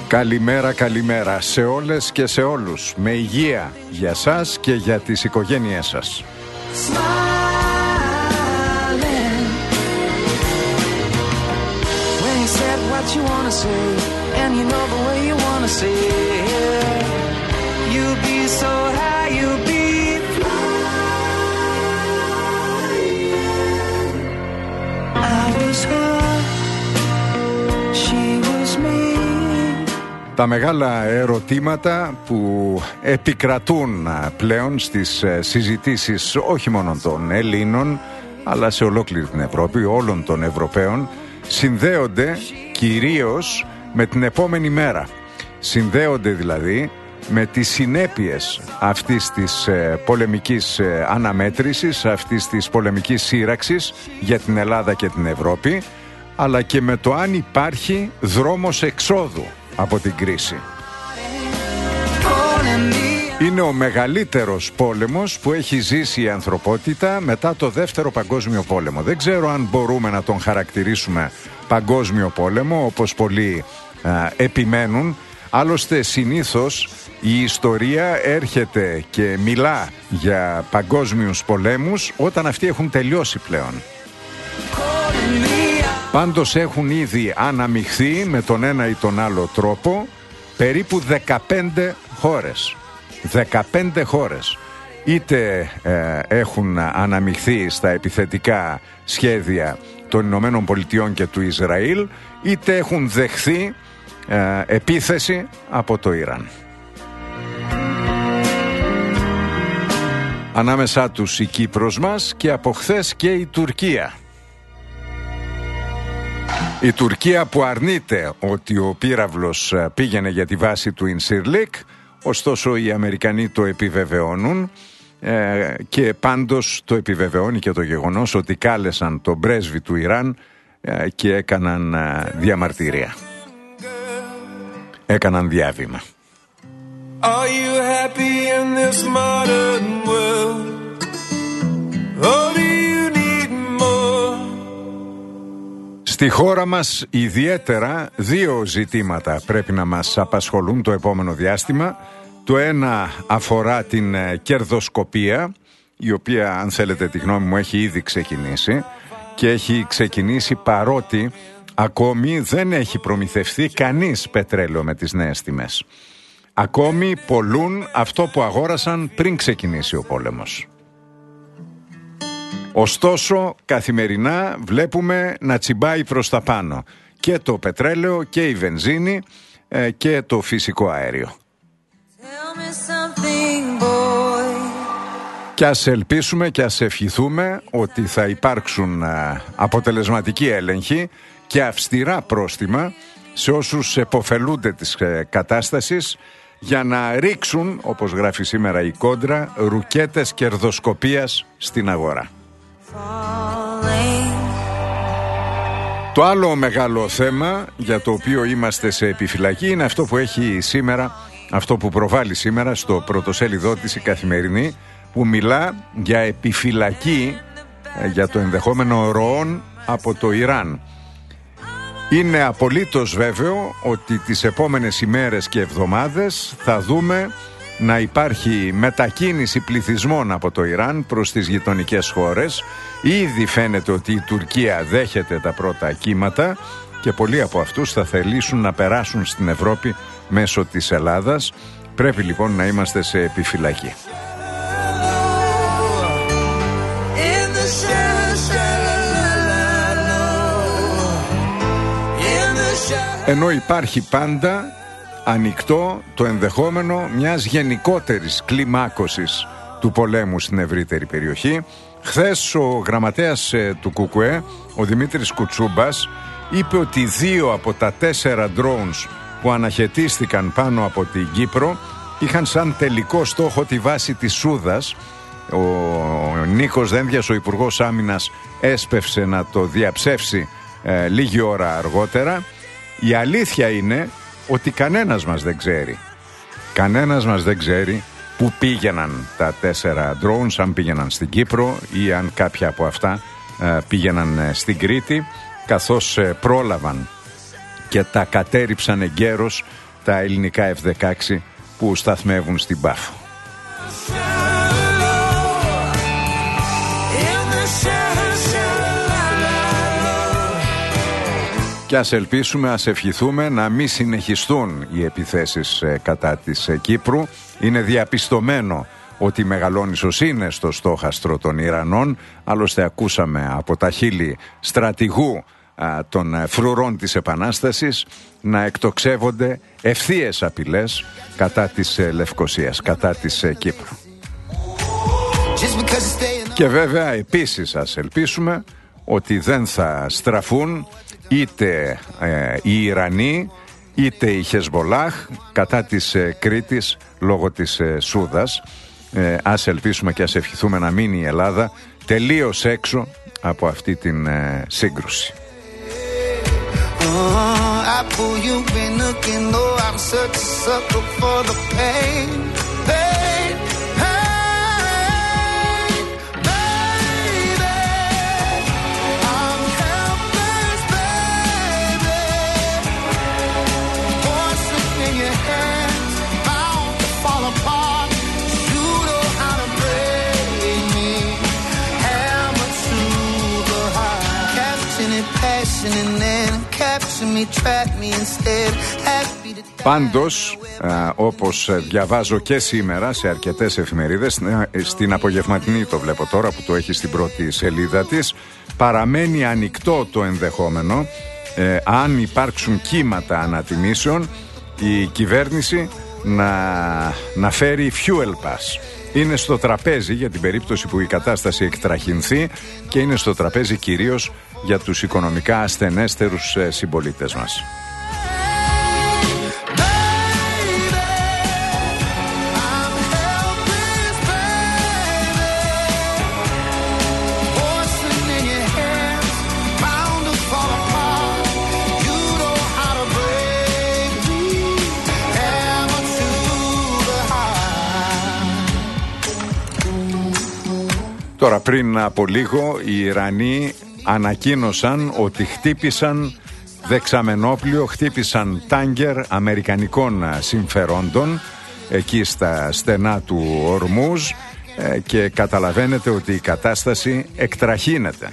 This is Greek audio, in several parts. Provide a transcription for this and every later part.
Καλημέρα, καλημέρα σε όλες και σε όλους. Με υγεία για σας και για τις οικογένειές σας. Τα μεγάλα ερωτήματα που επικρατούν πλέον στις συζητήσεις όχι μόνο των Ελλήνων αλλά σε ολόκληρη την Ευρώπη, όλων των Ευρωπαίων, συνδέονται κυρίως με την επόμενη μέρα. Συνδέονται δηλαδή με τις συνέπειες αυτής της πολεμικής αναμέτρησης, αυτής της πολεμικής σύραξης για την Ελλάδα και την Ευρώπη, αλλά και με το αν υπάρχει δρόμος εξόδου από την κρίση. Είναι ο μεγαλύτερος πόλεμος που έχει ζήσει η ανθρωπότητα μετά το Δεύτερο Παγκόσμιο Πόλεμο. Δεν ξέρω αν μπορούμε να τον χαρακτηρίσουμε παγκόσμιο πόλεμο, όπως πολλοί επιμένουν. Άλλωστε συνήθως η ιστορία έρχεται και μιλά για παγκόσμιους πολέμους όταν αυτοί έχουν τελειώσει πλέον. Πάντως έχουν ήδη αναμειχθεί με τον ένα ή τον άλλο τρόπο περίπου 15 χώρες. 15 χώρες. Είτε έχουν αναμειχθεί στα επιθετικά σχέδια των Ηνωμένων Πολιτειών και του Ισραήλ, είτε έχουν δεχθεί επίθεση από το Ιράν. Ανάμεσά τους η Κύπρος μας και από χθες και η Τουρκία. Η Τουρκία που αρνείται ότι ο πύραυλος πήγαινε για τη βάση του Ινσιρλίκ, ωστόσο οι Αμερικανοί το επιβεβαιώνουν και πάντως το επιβεβαιώνει και το γεγονός ότι κάλεσαν τον πρέσβη του Ιράν και έκαναν διαμαρτυρία. Έκαναν διάβημα. Are you happy in this modern world? Or do you need more? Στη χώρα μας ιδιαίτερα δύο ζητήματα πρέπει να μας απασχολούν το επόμενο διάστημα. Το ένα αφορά την κερδοσκοπία, η οποία, αν θέλετε τη γνώμη μου, έχει ήδη ξεκινήσει και έχει ξεκινήσει παρότι ακόμη δεν έχει προμηθευτεί κανείς πετρέλαιο με τις νέες τιμές. Ακόμη πολλούν αυτό που αγόρασαν πριν ξεκινήσει ο πόλεμος. Ωστόσο, καθημερινά βλέπουμε να τσιμπάει προς τα πάνω και το πετρέλαιο και η βενζίνη και το φυσικό αέριο. Και ας ελπίσουμε και ας ευχηθούμε ότι θα υπάρξουν αποτελεσματικοί έλεγχοι και αυστηρά πρόστιμα σε όσους επωφελούνται της κατάστασης για να ρίξουν, όπως γράφει σήμερα η Κόντρα, ρουκέτες κερδοσκοπίας στην αγορά. Το άλλο μεγάλο θέμα για το οποίο είμαστε σε επιφυλακή είναι αυτό που έχει σήμερα, αυτό που προβάλλει σήμερα στο πρωτοσέλιδό της η Καθημερινή, που μιλά για επιφυλακή για το ενδεχόμενο ροών από το Ιράν. Είναι απολύτως βέβαιο ότι τις επόμενες ημέρες και εβδομάδες θα δούμε να υπάρχει μετακίνηση πληθυσμών από το Ιράν προς τις γειτονικές χώρες. Ήδη φαίνεται ότι η Τουρκία δέχεται τα πρώτα κύματα και πολλοί από αυτούς θα θελήσουν να περάσουν στην Ευρώπη μέσω της Ελλάδας. Πρέπει λοιπόν να είμαστε σε επιφυλακή. Ενώ υπάρχει πάντα ανοιχτό το ενδεχόμενο μιας γενικότερης κλιμάκωσης του πολέμου στην ευρύτερη περιοχή. Χθες ο γραμματέας του ΚΚΕ, ο Δημήτρης Κουτσούμπας, είπε ότι 2 από τα 4 drones που αναχαιτίστηκαν πάνω από την Κύπρο είχαν σαν τελικό στόχο τη βάση της Σούδας. Ο Νίκος Δένδιας, ο Υπουργός Άμυνας, έσπευσε να το διαψεύσει λίγη ώρα αργότερα. Η αλήθεια είναι ότι κανένας μας δεν ξέρει. Κανένας μας δεν ξέρει που πήγαιναν τα 4 drones, αν πήγαιναν στην Κύπρο ή αν κάποια από αυτά πήγαιναν στην Κρήτη, καθώς πρόλαβαν και τα κατέριψαν εγκαίρως τα ελληνικά F-16 που σταθμεύουν στην Πάφο. Και ας ελπίσουμε, ας ευχηθούμε να μην συνεχιστούν οι επιθέσεις κατά της Κύπρου. Είναι διαπιστωμένο ότι η Μεγαλόνισσος είναι στο στόχαστρο των Ιρανών. Άλλωστε ακούσαμε από τα χείλη στρατηγού των φρουρών της Επανάστασης να εκτοξεύονται ευθείες απειλές κατά της Λευκωσίας, κατά της Κύπρου. Και βέβαια επίσης ας ελπίσουμε ότι δεν θα στραφούν είτε οι Ιρανοί είτε η Χεσμολάχ κατά της Κρήτης λόγω της Σούδας. Ας ελπίσουμε και ας ευχηθούμε να μείνει η Ελλάδα τελείως έξω από αυτή την σύγκρουση. Πάντως, όπως διαβάζω και σήμερα σε αρκετές εφημερίδες, στην απογευματινή το βλέπω τώρα που το έχει στην πρώτη σελίδα της, παραμένει ανοιχτό το ενδεχόμενο, αν υπάρξουν κύματα ανατιμήσεων, η κυβέρνηση να φέρει fuel pass. Είναι στο τραπέζι για την περίπτωση που η κατάσταση εκτραχυνθεί και είναι στο τραπέζι κυρίως για τους οικονομικά ασθενέστερους συμπολίτες μας. Τώρα πριν από λίγο οι Ιρανοί ανακοίνωσαν ότι χτύπησαν δεξαμενόπλιο, χτύπησαν τάγκερ αμερικανικών συμφερόντων εκεί στα στενά του Ορμούζ και καταλαβαίνετε ότι η κατάσταση εκτραχύνεται.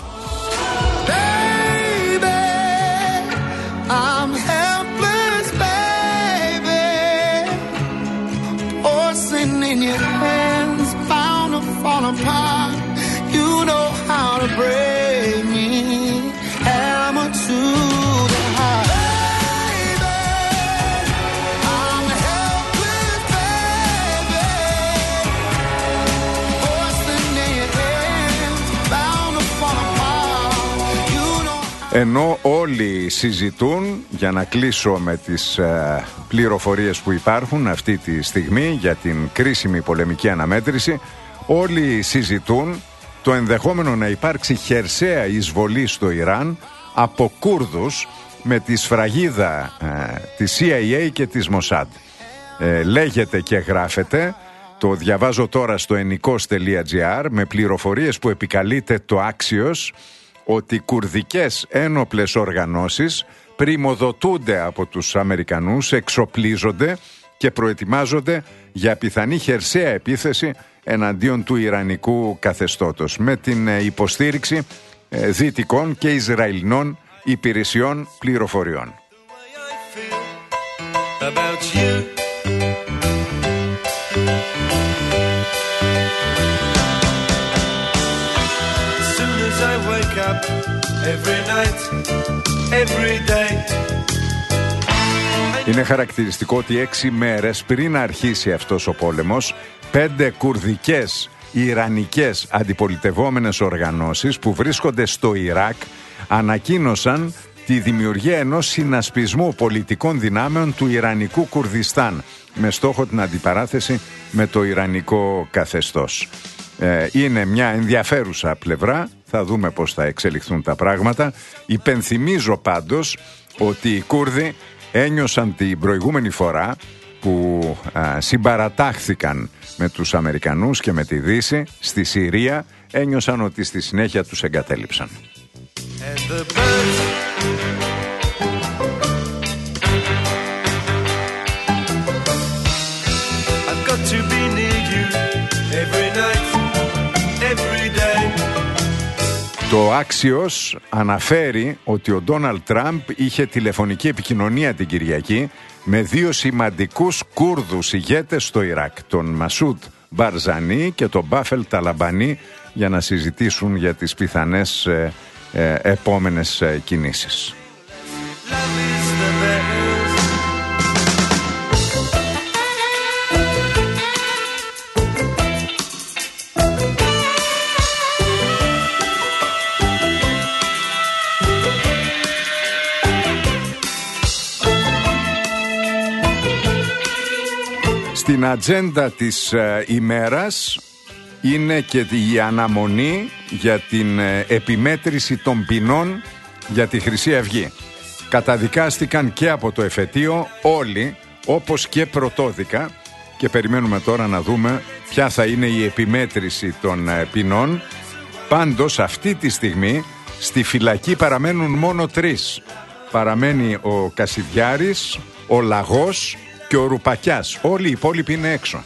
Ενώ όλοι συζητούν, για να κλείσω με τις πληροφορίες που υπάρχουν αυτή τη στιγμή για την κρίσιμη πολεμική αναμέτρηση, όλοι συζητούν το ενδεχόμενο να υπάρξει χερσαία εισβολή στο Ιράν από Κούρδους με τη σφραγίδα της CIA και της Μοσάντ. Λέγεται και γράφεται, το διαβάζω τώρα στο ennikos.gr, με πληροφορίες που επικαλείται το Axios, ότι κουρδικές ένοπλες οργανώσεις πριμοδοτούνται από τους Αμερικανούς, εξοπλίζονται και προετοιμάζονται για πιθανή χερσαία επίθεση εναντίον του Ιρανικού καθεστώτος με την υποστήριξη δυτικών και Ισραηλινών υπηρεσιών πληροφοριών. Είναι χαρακτηριστικό ότι 6 μέρες πριν αρχίσει αυτός ο πόλεμος, 5 κουρδικές ιρανικές αντιπολιτευόμενες οργανώσεις που βρίσκονται στο Ιράκ ανακοίνωσαν τη δημιουργία ενός συνασπισμού πολιτικών δυνάμεων του Ιρανικού Κουρδιστάν με στόχο την αντιπαράθεση με το Ιρανικό καθεστώς. Είναι μια ενδιαφέρουσα πλευρά, θα δούμε πώς θα εξελιχθούν τα πράγματα. Υπενθυμίζω πάντως ότι οι Κούρδοι ένιωσαν την προηγούμενη φορά που συμπαρατάχθηκαν με τους Αμερικανούς και με τη Δύση στη Συρία, ένιωσαν ότι στη συνέχεια τους εγκατέλειψαν. Το Axios αναφέρει ότι ο Ντόναλντ Τραμπ είχε τηλεφωνική επικοινωνία την Κυριακή με δύο σημαντικούς Κούρδους ηγέτες στο Ιράκ, τον Μασούντ Μπαρζανί και τον Μπάφελ Ταλαμπανί, για να συζητήσουν για τις πιθανές επόμενες κινήσεις. Στην ατζέντα της ημέρας είναι και η αναμονή για την επιμέτρηση των ποινών για τη Χρυσή Αυγή. Καταδικάστηκαν και από το εφετείο όλοι, όπως και πρωτόδικα, και περιμένουμε τώρα να δούμε ποια θα είναι η επιμέτρηση των ποινών. Πάντως αυτή τη στιγμή στη φυλακή παραμένουν μόνο 3. Παραμένει ο Κασιδιάρης, ο Λαγός και ο Ρουπακιάς. Όλοι οι υπόλοιποι είναι έξω.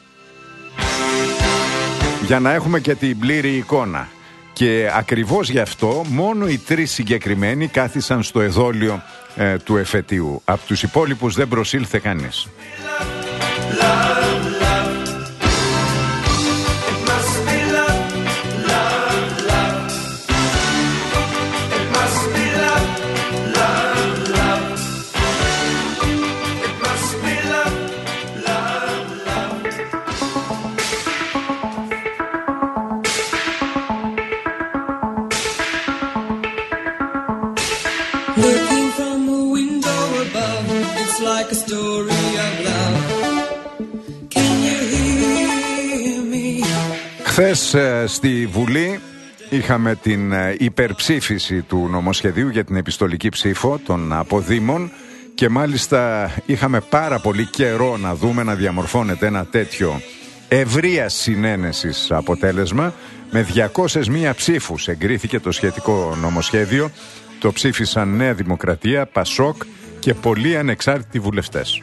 Για να έχουμε και την πλήρη εικόνα. Και ακριβώς γι' αυτό μόνο οι 3 συγκεκριμένοι κάθισαν στο εδόλιο του εφετείου. Από τους υπόλοιπους δεν προσήλθε κανείς. Χθες στη Βουλή είχαμε την υπερψήφιση του νομοσχεδίου για την επιστολική ψήφο των αποδήμων και μάλιστα είχαμε πάρα πολύ καιρό να δούμε να διαμορφώνεται ένα τέτοιο ευρείας συνένεσης αποτέλεσμα. Με 201 ψήφους εγκρίθηκε το σχετικό νομοσχέδιο. Το ψήφισαν Νέα Δημοκρατία, Πασόκ και πολλοί ανεξάρτητοι βουλευτές.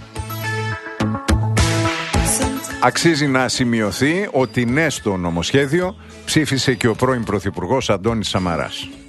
Αξίζει να σημειωθεί ότι ναι στο νομοσχέδιο ψήφισε και ο πρώην Πρωθυπουργός Αντώνης Σαμαράς.